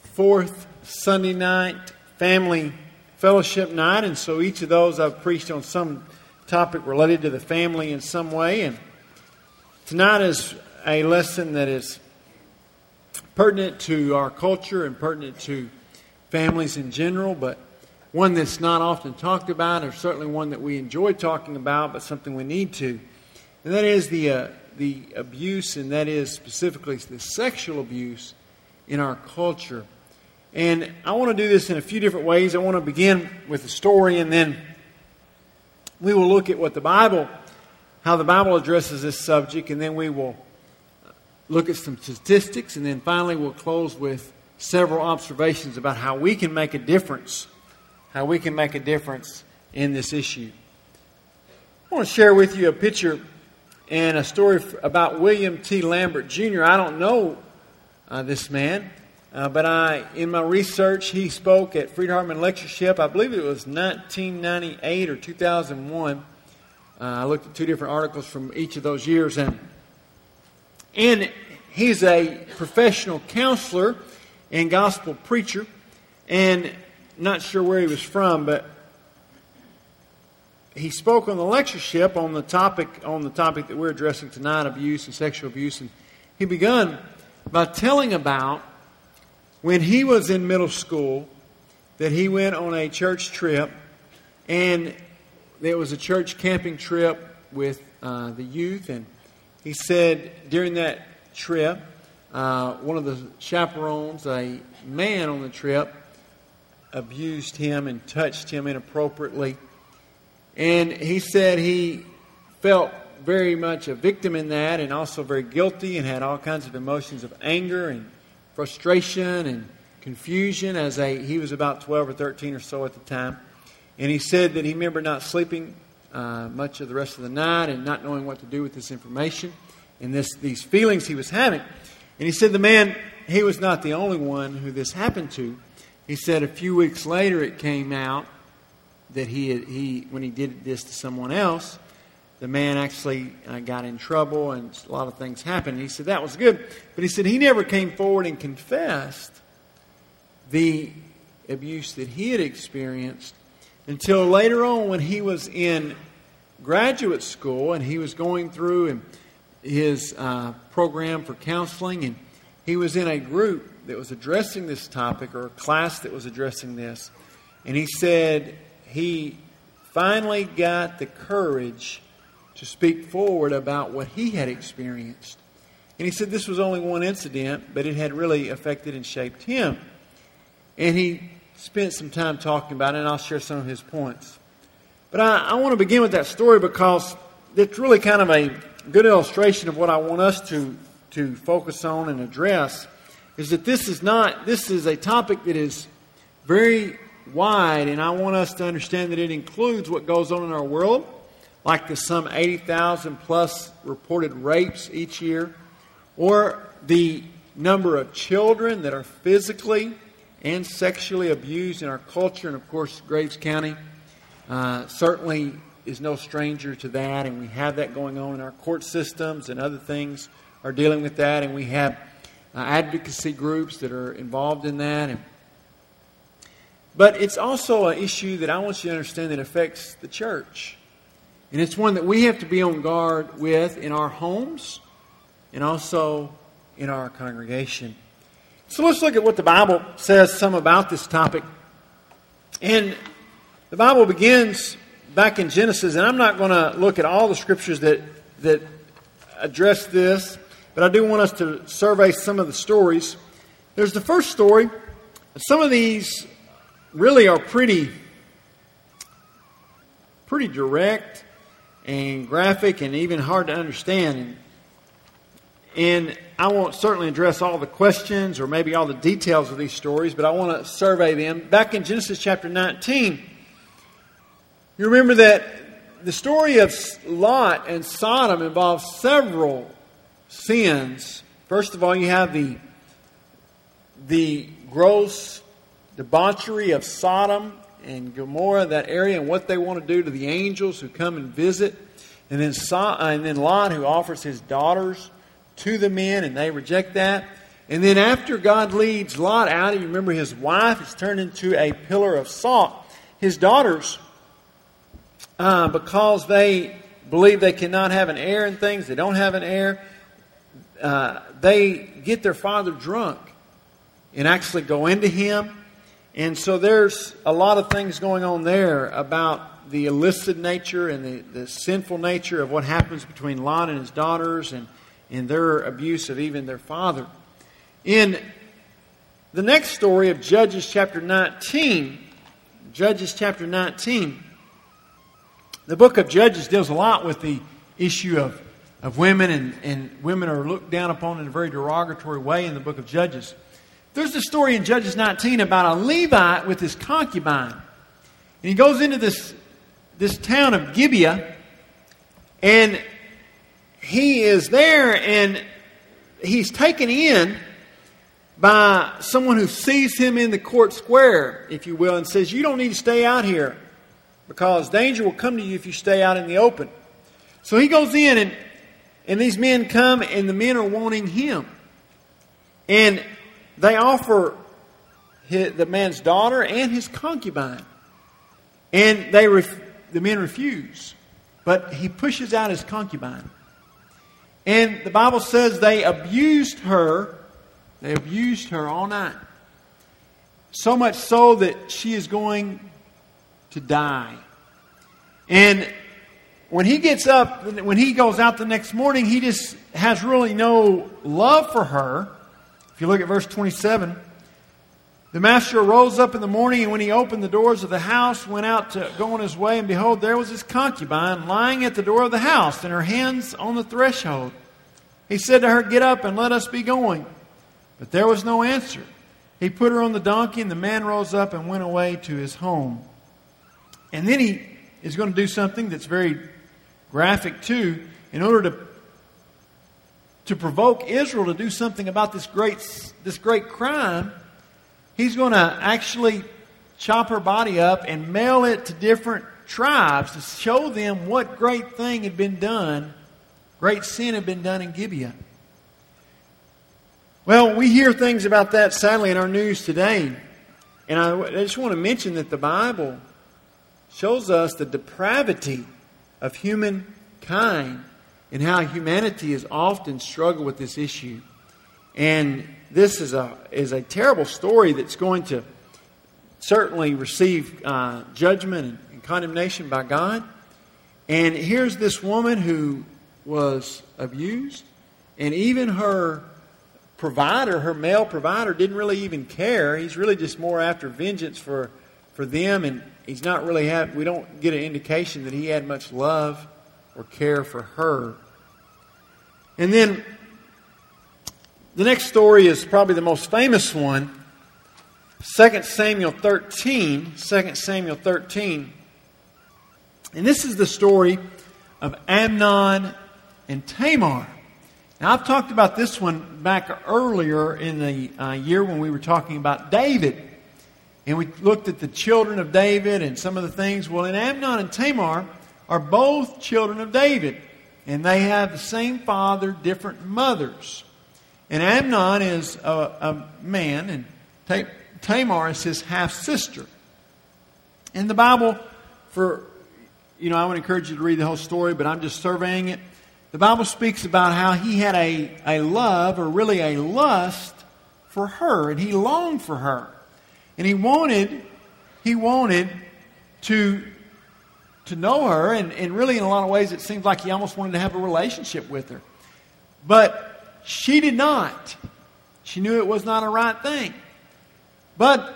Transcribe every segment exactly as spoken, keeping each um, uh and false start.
fourth Sunday night family fellowship night, and so each of those I've preached on some topic related to the family in some way. And tonight is a lesson that is pertinent to our culture and pertinent to families in general, but one that's not often talked about, or certainly one that we enjoy talking about, but something we need to. And that is the uh, the abuse, and that is specifically the sexual abuse in our culture. And I want to do this in a few different ways. I want to begin with a story, and then we will look at what the Bible, how the Bible addresses this subject, and then we will look at some statistics, and then finally we'll close with several observations about how we can make a difference, how we can make a difference in this issue. I want to share with you a picture and a story about William T. Lambert Junior I don't know uh, this man. Uh, but I, in my research, he spoke at Freed-Hardeman Lectureship. I believe it was nineteen ninety-eight or two thousand one. Uh, I looked at two different articles from each of those years. And, and he's a professional counselor and gospel preacher. And not sure where he was from, but he spoke on the lectureship on the topic on the topic that we're addressing tonight, abuse and sexual abuse. And he begun by telling about when he was in middle school, that he went on a church trip, and there was a church camping trip with uh, the youth, and he said during that trip, uh, one of the chaperones, a man on the trip, abused him and touched him inappropriately. And he said he felt very much a victim in that, and also very guilty, and had all kinds of emotions of anger and frustration and confusion as a he was about twelve or thirteen or so at the time. And he said that he remembered not sleeping uh, much of the rest of the night and not knowing what to do with this information and this these feelings he was having. And he said the man, he was not the only one who this happened to. He said a few weeks later it came out that he had, he when he did this to someone else, the man actually uh, got in trouble, and a lot of things happened. And he said that was good. But he said he never came forward and confessed the abuse that he had experienced until later on when he was in graduate school and he was going through his uh, program for counseling, and he was in a group that was addressing this topic, or a class that was addressing this. And he said he finally got the courage to speak forward about what he had experienced. And he said this was only one incident, but it had really affected and shaped him. And he spent some time talking about it, and I'll share some of his points. But I, I want to begin with that story because it's really kind of a good illustration of what I want us to, to focus on and address, is that this is not, this is a topic that is very wide, and I want us to understand that it includes what goes on in our world, like the some eighty thousand plus reported rapes each year, or the number of children that are physically and sexually abused in our culture. And of course, Graves County uh, certainly is no stranger to that, and we have that going on in our court systems, and other things are dealing with that, and we have uh, advocacy groups that are involved in that. And, but it's also an issue that I want you to understand that affects the church. And it's one that we have to be on guard with in our homes and also in our congregation. So let's look at what the Bible says some about this topic. And the Bible begins back in Genesis, and I'm not going to look at all the scriptures that, that address this, but I do want us to survey some of the stories. There's the first story. Some of these really are pretty, pretty direct and graphic and even hard to understand. And, and I won't certainly address all the questions or maybe all the details of these stories, but I want to survey them. Back in Genesis chapter nineteen, you remember that the story of Lot and Sodom involves several sins. First of all, you have the, the gross debauchery of Sodom and Gomorrah, that area, and what they want to do to the angels who come and visit. And then, so, and then Lot, who offers his daughters to the men, and they reject that. And then after God leads Lot out, you remember his wife is turned into a pillar of salt. His daughters, uh, because they believe they cannot have an heir and things, they don't have an heir, uh, they get their father drunk and actually go into him. And so there's a lot of things going on there about the illicit nature and the, the sinful nature of what happens between Lot and his daughters and, and their abuse of even their father. In the next story of Judges chapter nineteen, Judges chapter nineteen, the book of Judges deals a lot with the issue of, of women, and, and women are looked down upon in a very derogatory way in the book of Judges. There's a story in Judges nineteen about a Levite with his concubine. And he goes into this, this town of Gibeah, and he is there, and he's taken in by someone who sees him in the court square, if you will, and says, you don't need to stay out here because danger will come to you if you stay out in the open. So he goes in, and, and these men come, and the men are wanting him. And they offer his, the man's daughter and his concubine. And they ref, the men refuse. But he pushes out his concubine. And the Bible says they abused her. They abused her all night. So much so that she is going to die. And when he gets up, when he goes out the next morning, he just has really no love for her. If you look at verse twenty-seven, the master arose up in the morning, and when he opened the doors of the house, went out to go on his way, and behold, there was his concubine lying at the door of the house, and her hands on the threshold. He said to her, get up and let us be going. But there was no answer. He put her on the donkey, and the man rose up and went away to his home. And then he is going to do something that's very graphic too, in order to to provoke Israel to do something about this great this great crime. He's going to actually chop her body up and mail it to different tribes to show them what great thing had been done, great sin had been done in Gibeah. Well, we hear things about that, sadly, in our news today. And I, I just want to mention that the Bible shows us the depravity of humankind and how humanity has often struggled with this issue. And this is a is a terrible story that's going to certainly receive uh, judgment and, and condemnation by God. And here's this woman who was abused, and even her provider, her male provider, didn't really even care. He's really just more after vengeance for, for them, and he's not really have. We don't get an indication that he had much love or care for her. And then the next story is probably the most famous one. Second Samuel thirteen. Second Samuel thirteen. And this is the story of Amnon and Tamar. Now, I've talked about this one back earlier in the uh, year when we were talking about David. And we looked at the children of David and some of the things. Well, in Amnon and Tamar are both children of David. And they have the same father, different mothers. And Amnon is a, a man, and Tamar is his half-sister. In the Bible, for, you know, I would encourage you to read the whole story, but I'm just surveying it. The Bible speaks about how he had a, a love, or really a lust, for her, and he longed for her. And he wanted, he wanted to, to know her, and, and really in a lot of ways it seems like he almost wanted to have a relationship with her. But she did not. She knew it was not a right thing. But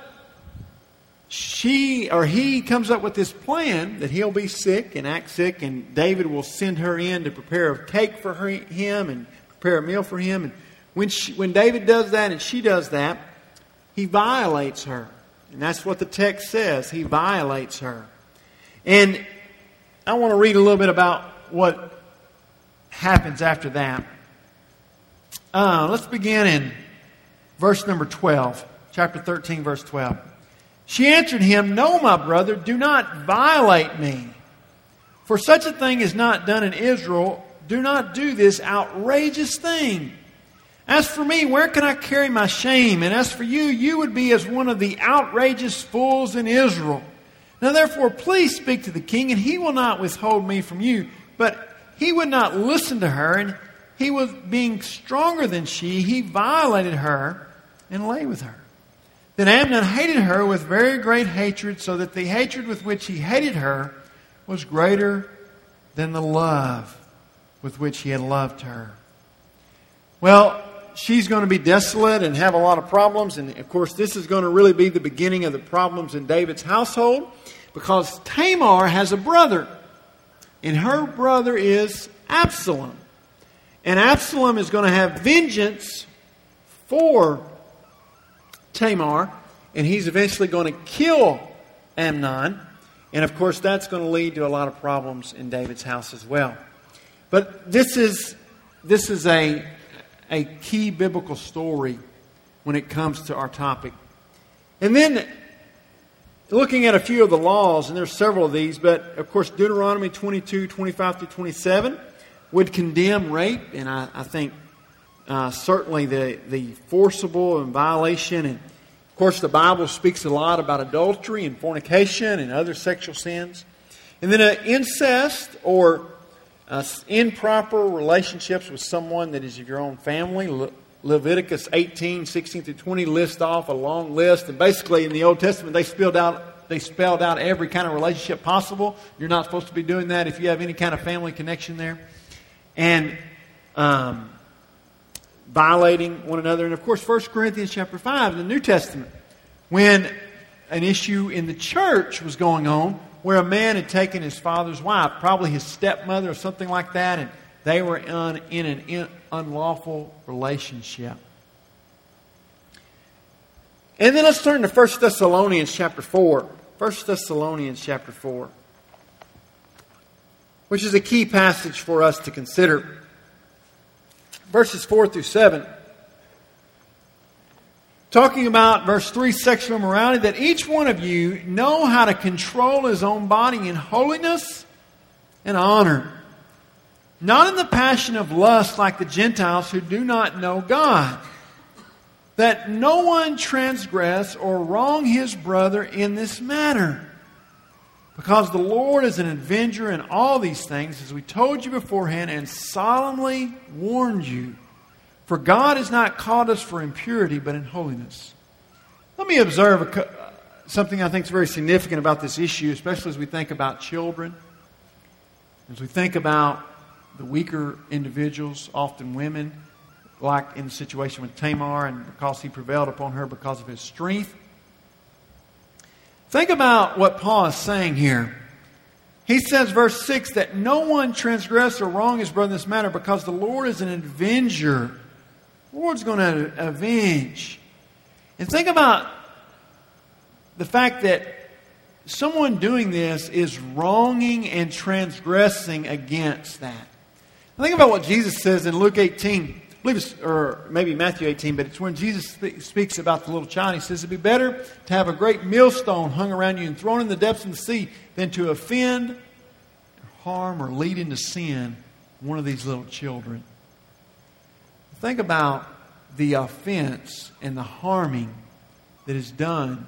she or he comes up with this plan that he'll be sick and act sick, and David will send her in to prepare a cake for her, him and prepare a meal for him. And when she, when David does that and she does that, he violates her. And that's what the text says. He violates her. And I want to read a little bit about what happens after that. Uh, let's begin in verse number twelve. Chapter thirteen, verse twelve. She answered him, "No, my brother, do not violate me. For such a thing is not done in Israel. Do not do this outrageous thing. As for me, where can I carry my shame? And as for you, you would be as one of the outrageous fools in Israel. Now therefore, please speak to the king, and he will not withhold me from you. But he would not listen to her, and he was being stronger than she. He violated her and lay with her. Then Amnon hated her with very great hatred, so that the hatred with which he hated her was greater than the love with which he had loved her. Well, she's going to be desolate and have a lot of problems. And of course, this is going to really be the beginning of the problems in David's household, because Tamar has a brother, and her brother is Absalom. And Absalom is going to have vengeance for Tamar, and he's eventually going to kill Amnon. And of course, that's going to lead to a lot of problems in David's house as well. But this is this is a a key biblical story when it comes to our topic. And then looking at a few of the laws, and there's several of these, but of course Deuteronomy twenty-two, twenty-five through twenty-seven would condemn rape, and I, I think uh, certainly the, the forcible and violation. And of course the Bible speaks a lot about adultery and fornication and other sexual sins. And then uh, incest or Uh, improper relationships with someone that is of your own family. Le- Leviticus eighteen, sixteen through twenty list off a long list. And basically in the Old Testament they spelled out they spelled out every kind of relationship possible. You're not supposed to be doing that if you have any kind of family connection there. And um, violating one another. And of course First Corinthians chapter five in the New Testament, when an issue in the church was going on, where a man had taken his father's wife, probably his stepmother or something like that, and they were in, in an in, unlawful relationship. And then let's turn to First Thessalonians chapter four. First Thessalonians chapter four, which is a key passage for us to consider. Verses four through seven. Talking about, verse three, sexual immorality, that each one of you know how to control his own body in holiness and honor, not in the passion of lust like the Gentiles who do not know God, that no one transgress or wrong his brother in this matter, because the Lord is an avenger in all these things, as we told you beforehand and solemnly warned you. For God has not called us for impurity, but in holiness. Let me observe a, something I think is very significant about this issue, especially as we think about children, as we think about the weaker individuals, often women, like in the situation with Tamar, and because he prevailed upon her because of his strength. Think about what Paul is saying here. He says, verse six, that no one transgress or wrong his brother in this matter, because the Lord is an avenger. The Lord's going to avenge. And think about the fact that someone doing this is wronging and transgressing against that. Think about what Jesus says in Luke eighteen, I believe it's, or maybe Matthew eighteen, but it's when Jesus speaks about the little child. He says, it'd be better to have a great millstone hung around you and thrown in the depths of the sea than to offend, harm, or lead into sin one of these little children. Think about the offense and the harming that is done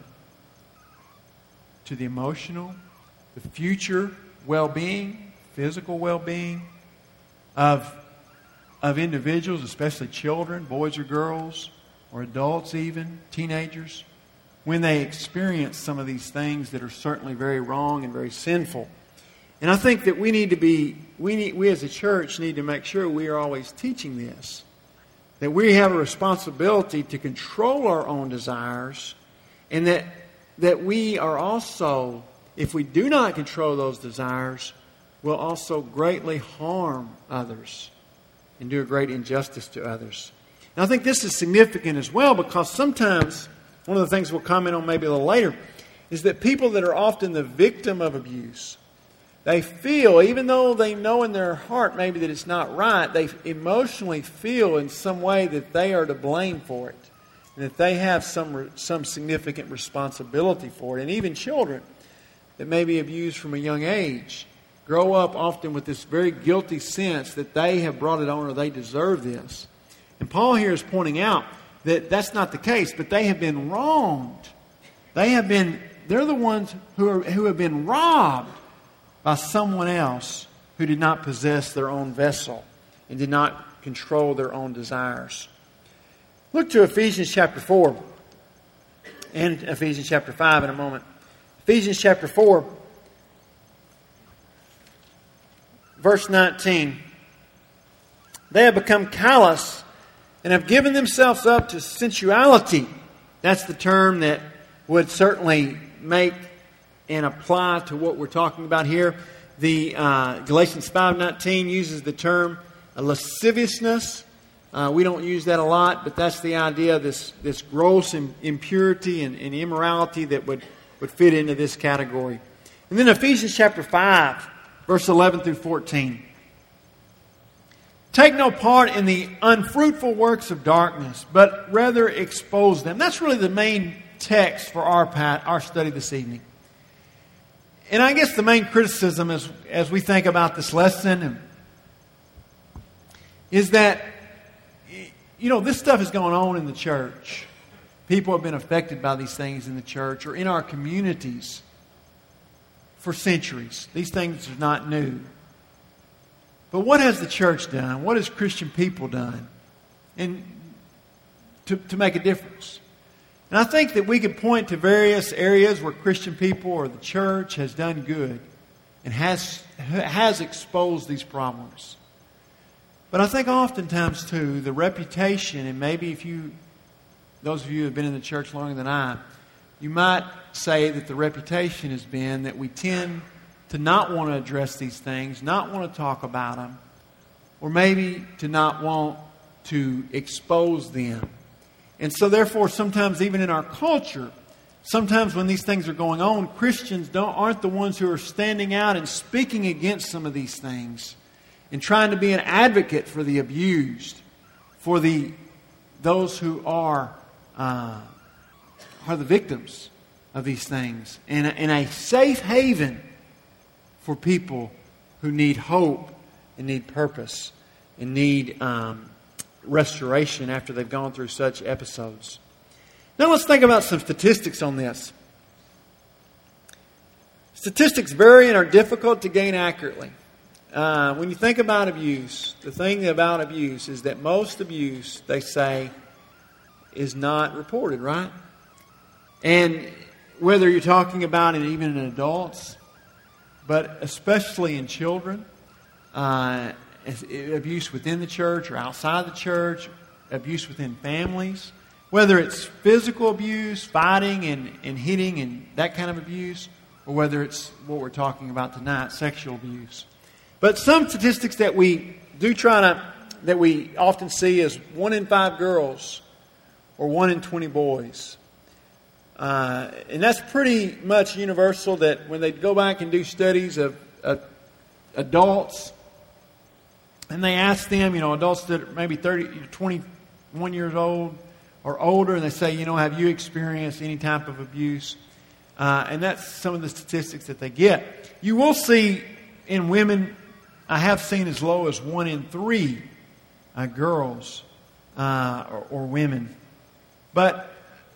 to the emotional, the future well-being, physical well-being of, of individuals, especially children, boys or girls, or adults even, teenagers, when they experience some of these things that are certainly very wrong and very sinful. And I think that we need to be, we need, we as a church need to make sure we are always teaching this. That we have a responsibility to control our own desires, and that that we are also, if we do not control those desires, will also greatly harm others and do a great injustice to others. And I think this is significant as well, because sometimes, one of the things we'll comment on maybe a little later, is that people that are often the victim of abuse, they feel, even though they know in their heart maybe that it's not right, they emotionally feel in some way that they are to blame for it. And that they have some some significant responsibility for it. And even children that may be abused from a young age grow up often with this very guilty sense that they have brought it on or they deserve this. And Paul here is pointing out that that's not the case, but they have been wronged. They have been, they're the ones who are, who have been robbed by someone else who did not possess their own vessel and did not control their own desires. Look to Ephesians chapter four and Ephesians chapter five in a moment. Ephesians chapter four, verse nineteen. They have become callous and have given themselves up to sensuality. That's the term that would certainly make and apply to what we're talking about here. The uh, Galatians five nineteen uses the term lasciviousness. Uh, we don't use that a lot, but that's the idea of this, this gross impurity and, and immorality that would, would fit into this category. And then Ephesians chapter five, verse eleven through fourteen. Take no part in the unfruitful works of darkness, but rather expose them. That's really the main text for our our study this evening. And I guess the main criticism as, as we think about this lesson is that, you know, this stuff is going on in the church. People have been affected by these things in the church or in our communities for centuries. These things are not new. But what has the church done? What has Christian people done and to, to make a difference? And I think that we could point to various areas where Christian people or the church has done good and has, has exposed these problems. But I think oftentimes, too, the reputation, and maybe if you, those of you who have been in the church longer than I, you might say that the reputation has been that we tend to not want to address these things, not want to talk about them, or maybe to not want to expose them. And so therefore, sometimes even in our culture, sometimes when these things are going on, Christians don't aren't the ones who are standing out and speaking against some of these things and trying to be an advocate for the abused, for the those who are uh, are the victims of these things, and a, and a safe haven for people who need hope and need purpose and need um, restoration after they've gone through such episodes. Now let's think about some statistics on this. Statistics vary and are difficult to gain accurately. Uh, when you think about abuse, the thing about abuse is that most abuse, they say, is not reported, right? And whether you're talking about it even in adults, but especially in children, uh, abuse within the church or outside the church, abuse within families, whether it's physical abuse, fighting and, and hitting and that kind of abuse, or whether it's what we're talking about tonight, sexual abuse. But some statistics that we do try to, that we often see is one in five girls or one in twenty boys. Uh, and that's pretty much universal that when they go back and do studies of uh, adults, and they ask them, you know, adults that are maybe thirty, twenty-one years old or older, and they say, you know, have you experienced any type of abuse? Uh, and that's some of the statistics that they get. You will see in women, I have seen as low as one in three uh, girls uh, or, or women. But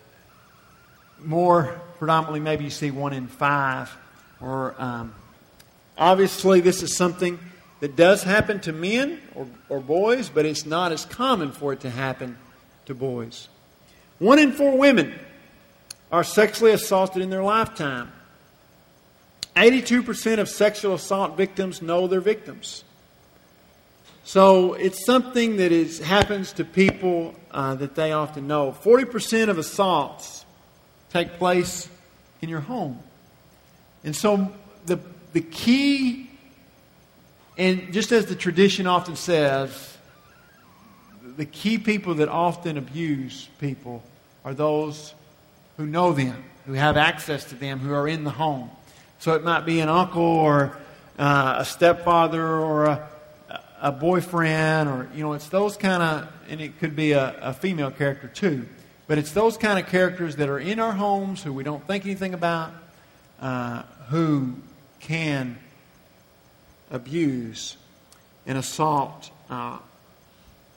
more predominantly, maybe you see one in five. Or um, obviously, this is something that does happen to men or, or boys, but it's not as common for it to happen to boys. One in four women are sexually assaulted in their lifetime. eighty-two percent of sexual assault victims know they're victims. So it's something that is happens to people uh, that they often know. forty percent of assaults take place in your home. And so the the key, and just as the tradition often says, the key people that often abuse people are those who know them, who have access to them, who are in the home. So it might be an uncle or uh, a stepfather or a, a boyfriend, or, you know, it's those kind of, and it could be a, a female character too. But it's those kind of characters that are in our homes who we don't think anything about, uh, who can abuse and assault uh,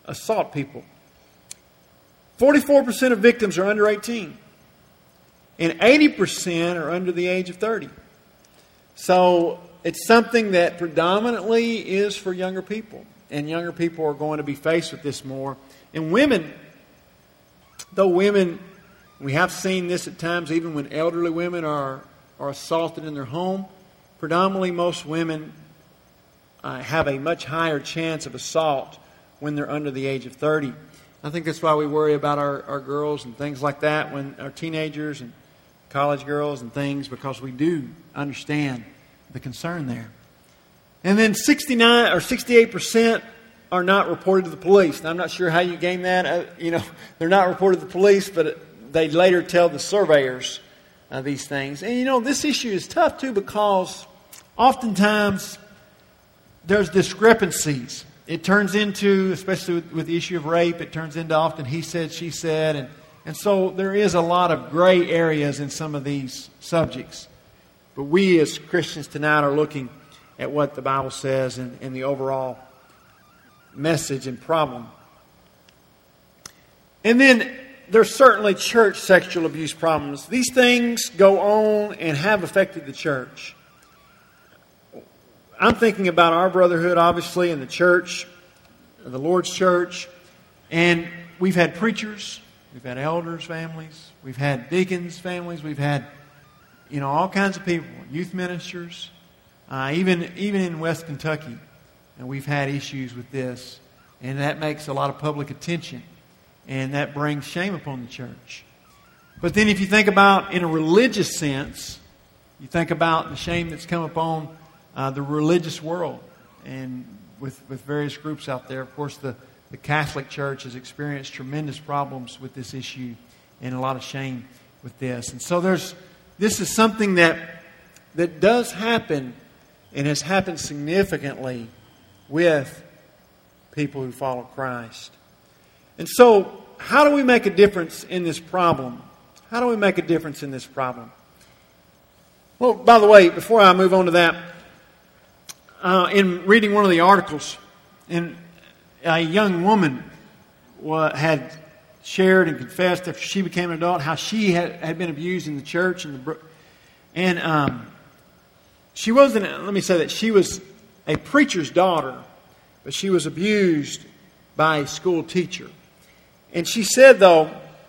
assault people. forty-four percent of victims are under eighteen. And eighty percent are under the age of thirty. So it's something that predominantly is for younger people. And younger people are going to be faced with this more. And women, though women, we have seen this at times even when elderly women are, are assaulted in their home. Predominantly most women uh, have a much higher chance of assault when they're under the age of thirty. I think that's why we worry about our, our girls and things like that, when our teenagers and college girls and things, because we do understand the concern there. And then sixty-nine or sixty-eight percent are not reported to the police. Now, I'm not sure how you gain that. Uh, you know, they're not reported to the police, but they later tell the surveyors uh, these things. And you know, this issue is tough too, because oftentimes there's discrepancies. It turns into, especially with, with the issue of rape, it turns into often he said, she said, and and so there is a lot of gray areas in some of these subjects. But we as Christians tonight are looking at what the Bible says and, and the overall message and problem. And then there's certainly church sexual abuse problems. These things go on and have affected the church. I'm thinking about our brotherhood, obviously, in the church, the Lord's church. And we've had preachers, we've had elders' families, we've had deacons' families, we've had, you know, all kinds of people, youth ministers, uh, even even in West Kentucky, and we've had issues with this, and that makes a lot of public attention, and that brings shame upon the church. But then, if you think about in a religious sense, you think about the shame that's come upon uh, the religious world, and with with various groups out there. Of course, the the Catholic Church has experienced tremendous problems with this issue, and a lot of shame with this. And so there's this is something that that does happen and has happened significantly with people who follow Christ. And so how do we make a difference in this problem? How do we make a difference in this problem? Well, by the way, before I move on to that, uh, in reading one of the articles, in a young woman had shared and confessed after she became an adult how she had, had been abused in the church. And, the, and um, she wasn't, let me say that, she was a preacher's daughter, but she was abused by a school teacher. And she said, though,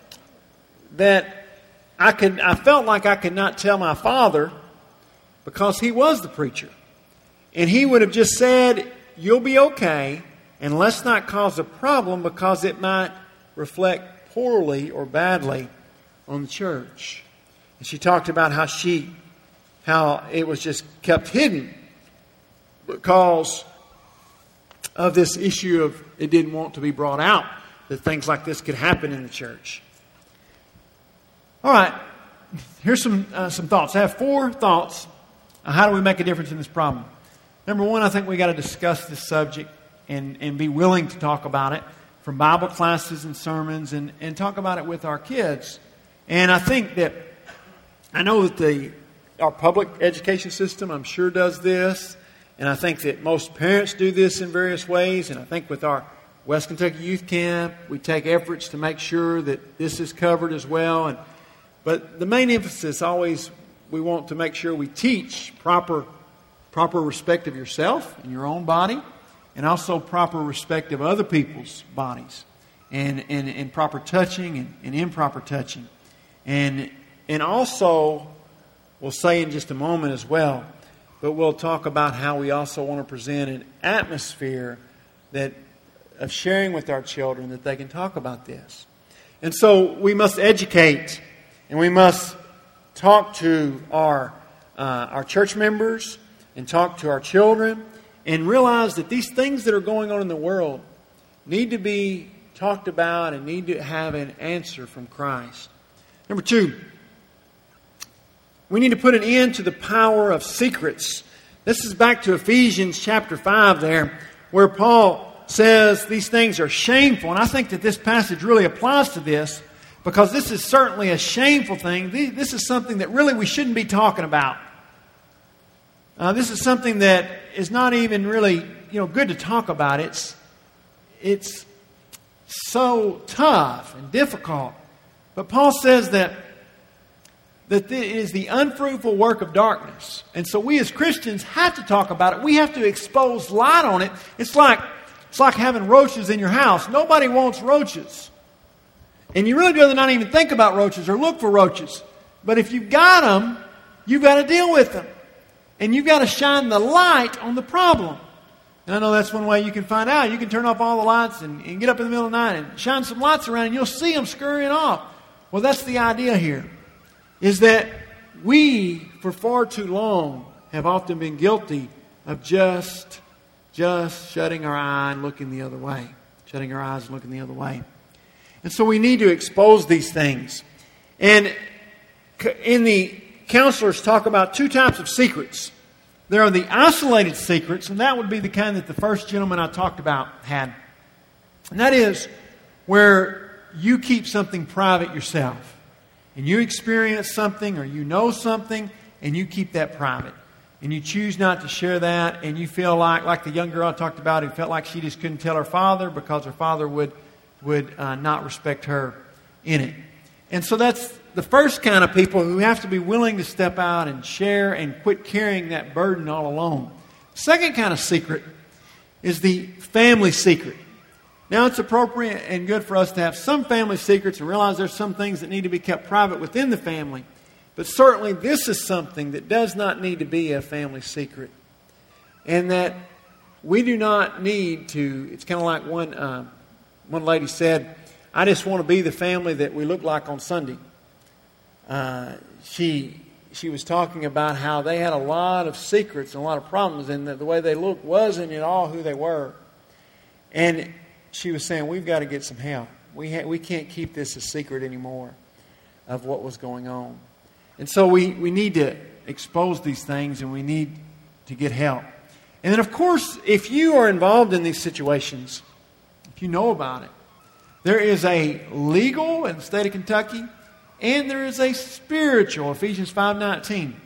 that I could, I felt like I could not tell my father because he was the preacher. And he would have just said, you'll be okay, and let's not cause a problem because it might reflect poorly or badly on the church. And she talked about how she, how it was just kept hidden because of this issue of it didn't want to be brought out, that things like this could happen in the church. All right, here's some uh, some thoughts. I have four thoughts on how do we make a difference in this problem. Number one, I think we got to discuss this subject and, and be willing to talk about it from Bible classes and sermons and, and talk about it with our kids. And I think that, I know that the our public education system, I'm sure, does this. And I think that most parents do this in various ways. And I think with our West Kentucky Youth Camp, we take efforts to make sure that this is covered as well. And But the main emphasis always, we want to make sure we teach proper proper respect of yourself and your own body, and also proper respect of other people's bodies, and, and, and proper touching and, and improper touching. And, and also, we'll say in just a moment as well, but we'll talk about how we also want to present an atmosphere that of sharing with our children that they can talk about this. And so we must educate, and we must talk to our uh, our church members and talk to our children and realize that these things that are going on in the world need to be talked about and need to have an answer from Christ. Number two, we need to put an end to the power of secrets. This is back to Ephesians chapter five there, where Paul says these things are shameful. And I think that this passage really applies to this, because this is certainly a shameful thing. This is something that really we shouldn't be talking about. Uh, this is something that is not even really, you know, good to talk about. It's, it's so tough and difficult. But Paul says that that it is the unfruitful work of darkness. And so we as Christians have to talk about it. We have to expose light on it. It's like, it's like having roaches in your house. Nobody wants roaches. And you really do not even think about roaches or look for roaches. But if you've got them, you've got to deal with them. And you've got to shine the light on the problem. And I know that's one way you can find out. You can turn off all the lights and, and get up in the middle of the night and shine some lights around and you'll see them scurrying off. Well, that's the idea here. Is that we, for far too long, have often been guilty of just, just shutting our eye and looking the other way. Shutting our eyes and looking the other way. And so we need to expose these things. And in the counselors talk about two types of secrets. There are the isolated secrets, and that would be the kind that the first gentleman I talked about had. And that is where you keep something private yourself. And you experience something or you know something and you keep that private. And you choose not to share that and you feel like, like the young girl I talked about who felt like she just couldn't tell her father because her father would, would uh, not respect her in it. And so that's the first kind of people who have to be willing to step out and share and quit carrying that burden all alone. Second kind of secret is the family secret. Now, it's appropriate and good for us to have some family secrets and realize there's some things that need to be kept private within the family. But certainly this is something that does not need to be a family secret. And that we do not need to, it's kind of like one, uh, one lady said, I just want to be the family that we look like on Sunday. Uh, she she was talking about how they had a lot of secrets and a lot of problems and that the way they looked wasn't at all who they were. And she was saying, we've got to get some help. We ha- we can't keep this a secret anymore of what was going on. And so we, we need to expose these things and we need to get help. And then, of course, if you are involved in these situations, if you know about it, there is a legal in the state of Kentucky and there is a spiritual, Ephesians five nineteen,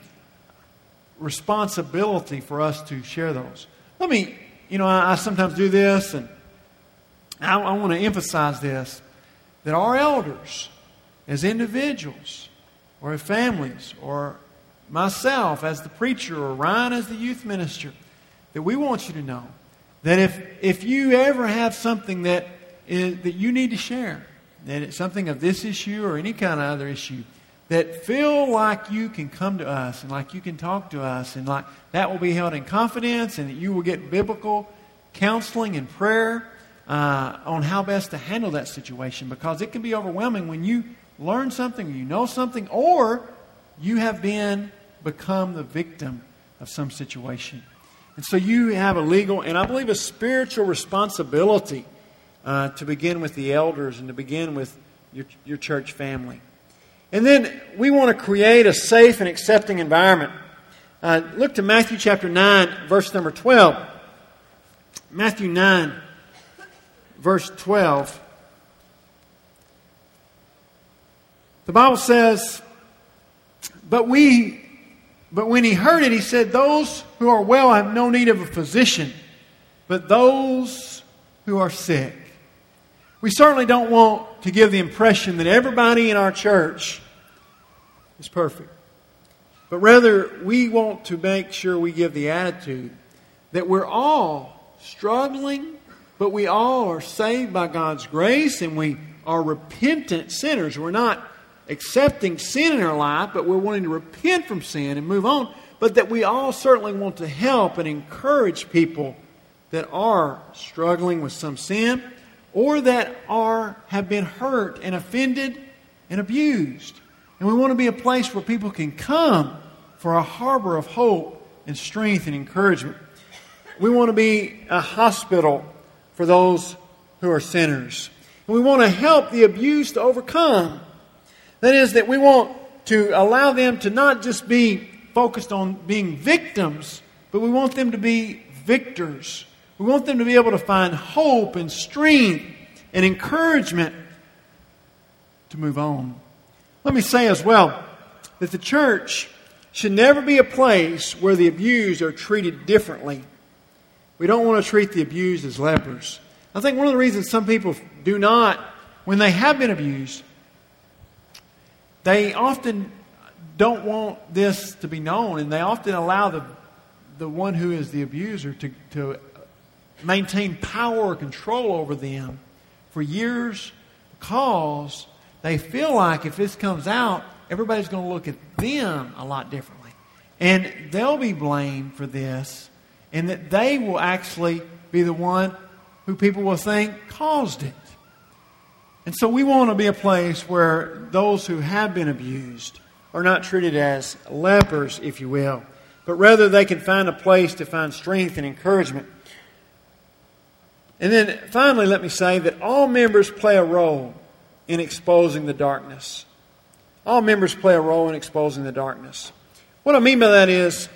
responsibility for us to share those. Let me, you know, I, I sometimes do this and I, I want to emphasize this, that our elders, as individuals, or as families, or myself as the preacher, or Ryan as the youth minister, that we want you to know that if if you ever have something that is, that you need to share, that it's something of this issue or any kind of other issue, that feel like you can come to us and like you can talk to us and like that will be held in confidence and that you will get biblical counseling and prayer Uh, on how best to handle that situation, because it can be overwhelming when you learn something, or you know something, or you have been become the victim of some situation. And so you have a legal and I believe a spiritual responsibility uh, to begin with the elders and to begin with your, your church family. And then we want to create a safe and accepting environment. Uh, look to Matthew chapter nine, verse number twelve. Matthew nine. Verse twelve, the Bible says, but we, but when he heard it, he said, those who are well have no need of a physician, but those who are sick. We certainly don't want to give the impression that everybody in our church is perfect, but rather we want to make sure we give the attitude that we're all struggling, but we all are saved by God's grace and we are repentant sinners. We're not accepting sin in our life, but we're wanting to repent from sin and move on. But that we all certainly want to help and encourage people that are struggling with some sin or that are have been hurt and offended and abused. And we want to be a place where people can come for a harbor of hope and strength and encouragement. We want to be a hospital for those who are sinners. And we want to help the abused to overcome. That is, that we want to allow them to not just be focused on being victims, but we want them to be victors. We want them to be able to find hope and strength and encouragement to move on. Let me say as well that the church should never be a place where the abused are treated differently. We don't want to treat the abused as lepers. I think one of the reasons some people do not, when they have been abused, they often don't want this to be known, and they often allow the the one who is the abuser to, to maintain power or control over them for years, because they feel like if this comes out, everybody's going to look at them a lot differently. And they'll be blamed for this, and that they will actually be the one who people will think caused it. And so we want to be a place where those who have been abused are not treated as lepers, if you will, but rather they can find a place to find strength and encouragement. And then finally, let me say that all members play a role in exposing the darkness. All members play a role in exposing the darkness. What I mean by that is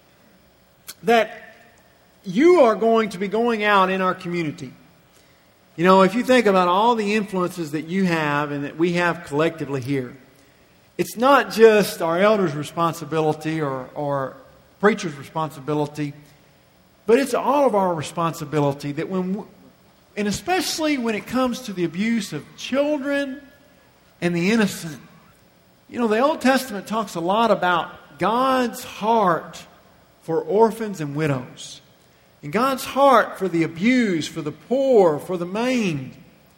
that you are going to be going out in our community. You know, if you think about all the influences that you have and that we have collectively here, it's not just our elders' responsibility or, or preacher's responsibility, but it's all of our responsibility that when, and especially when it comes to the abuse of children and the innocent. You know, the Old Testament talks a lot about God's heart for orphans and widows. And God's heart for the abused, for the poor, for the maimed.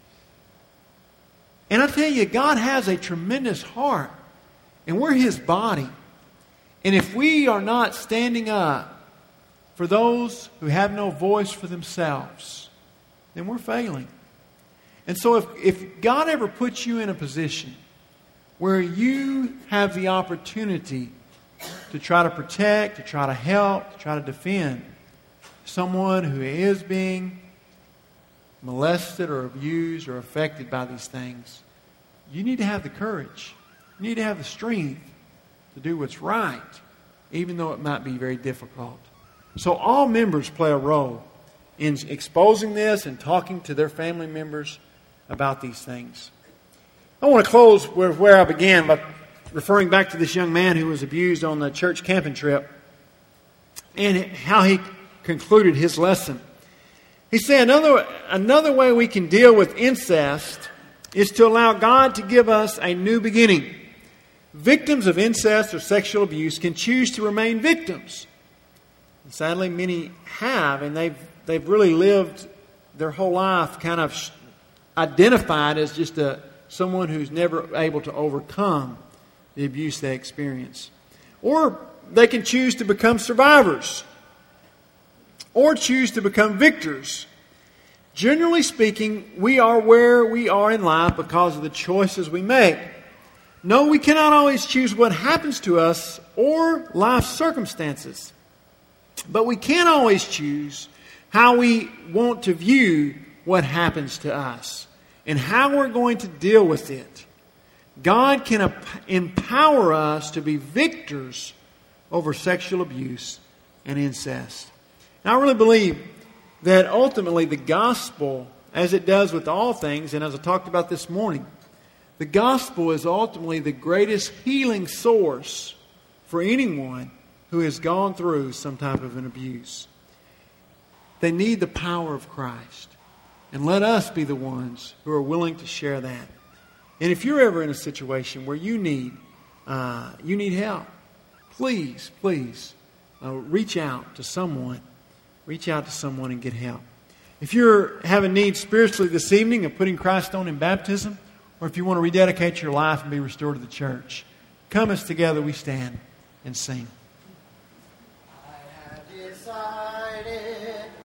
And I tell you, God has a tremendous heart. And we're His body. And if we are not standing up for those who have no voice for themselves, then we're failing. And so if, if God ever puts you in a position where you have the opportunity to try to protect, to try to help, to try to defend someone who is being molested or abused or affected by these things, you need to have the courage. You need to have the strength to do what's right, even though it might be very difficult. So all members play a role in exposing this and talking to their family members about these things. I want to close with where I began by referring back to this young man who was abused on the church camping trip and how he concluded his lesson. He said another, another way we can deal with incest is to allow God to give us a new beginning. Victims of incest or sexual abuse can choose to remain victims. And sadly, many have, and they've, they've really lived their whole life kind of identified as just a, someone who's never able to overcome the abuse they experience. Or they can choose to become survivors. Or choose to become victors. Generally speaking, we are where we are in life because of the choices we make. No, we cannot always choose what happens to us or life circumstances. But we can always choose how we want to view what happens to us and how we're going to deal with it. God can empower us to be victors over sexual abuse and incest. Now, I really believe that ultimately the gospel, as it does with all things, and as I talked about this morning, the gospel is ultimately the greatest healing source for anyone who has gone through some type of an abuse. They need the power of Christ. And let us be the ones who are willing to share that. And if you're ever in a situation where you need uh, you need help, please, please uh, reach out to someone. Reach out to someone and get help. If you're having needs spiritually this evening of putting Christ on in baptism, or if you want to rededicate your life and be restored to the church, come as together we stand and sing. I have decided